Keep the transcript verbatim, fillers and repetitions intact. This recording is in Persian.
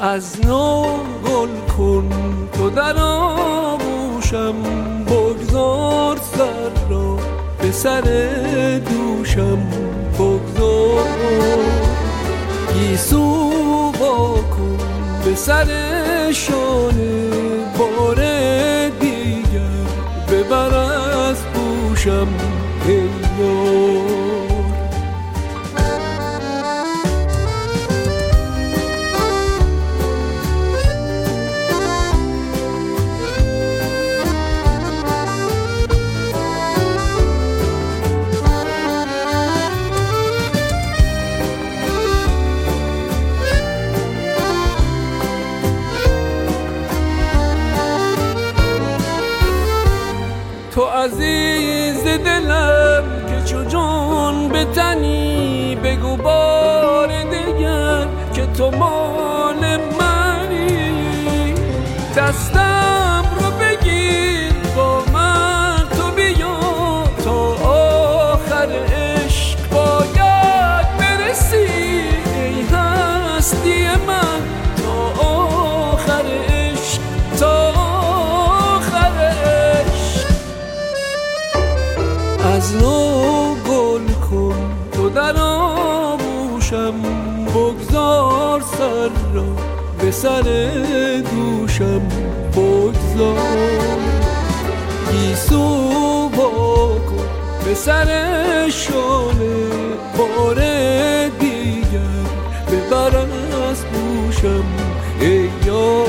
از نو گل کن تو در آغوشم، بگذار سر را به سر دوشم، بگذار گیسو وا کن به سر شانه، بار دیگر ببر از گوشم ای یار. تو عزیز دلم که چو جان به تنی، بگو بار دیگر که تو مال منی. دستم رو بگیر با من تو بیا، تا آخر عشق باید برسی ای هستی من، تا آخر عشق، تا از نو گل کن تو در آغوشم، بگذار سر را به سر دوشم، بگذار گیسو وا کن به سر شانه، بار دیگر ببر از گوشم ای یار.